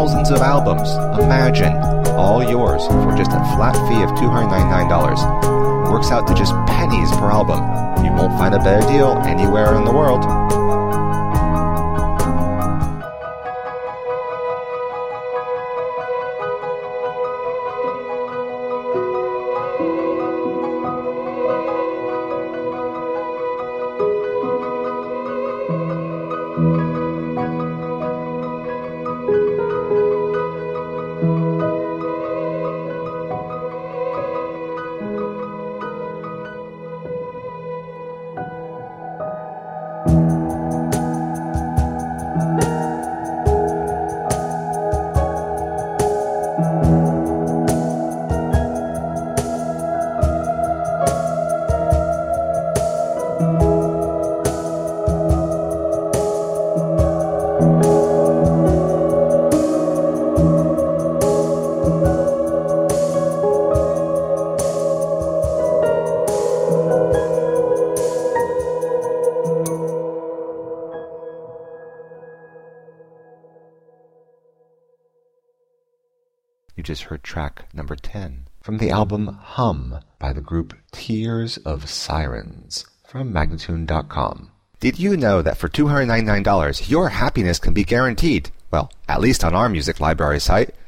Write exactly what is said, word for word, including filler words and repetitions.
thousands of albums. Imagine, all yours for just a flat fee of two hundred ninety-nine dollars. It works out to just pennies per album. You won't find a better deal anywhere in the world. You just heard track number ten from the album Hum by the group Tears of Sirens from Magnatune dot com. Did you know that for two hundred ninety-nine dollars your happiness can be guaranteed? Well, at least on our music library site.